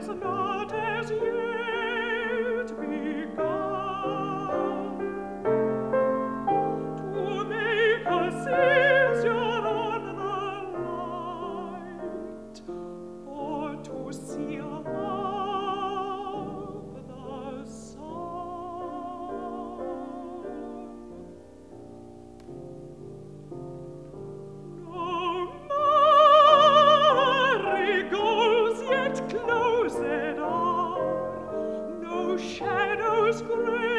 has not as yet begun to make a seizure on the light, or to seal up the sun. No marigolds yet closed are, no shadows gray